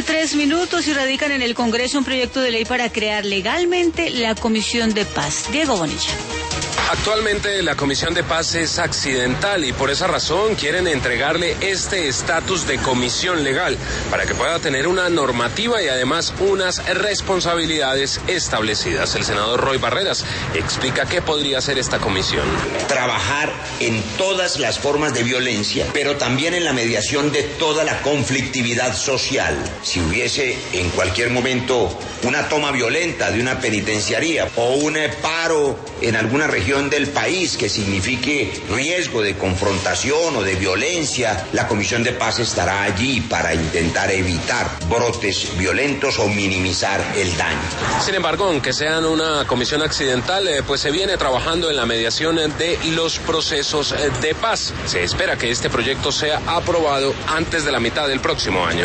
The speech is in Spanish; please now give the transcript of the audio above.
8:03 y radican en el Congreso un proyecto de ley para crear legalmente la Comisión de Paz. Diego Bonilla. Actualmente la Comisión de Paz es accidental y por esa razón quieren entregarle este estatus de comisión legal para que pueda tener una normativa y además unas responsabilidades establecidas. El senador Roy Barreras explica qué podría ser esta comisión. Trabajar en todas las formas de violencia, pero también en la mediación de toda la conflictividad social. Si hubiese en cualquier momento una toma violenta de una penitenciaría o un paro en alguna región del país que signifique riesgo de confrontación o de violencia, la Comisión de Paz estará allí para intentar evitar brotes violentos o minimizar el daño. Sin embargo, aunque sean una comisión accidental, pues se viene trabajando en la mediación de los procesos de paz. Se espera que este proyecto sea aprobado antes de la mitad del próximo año.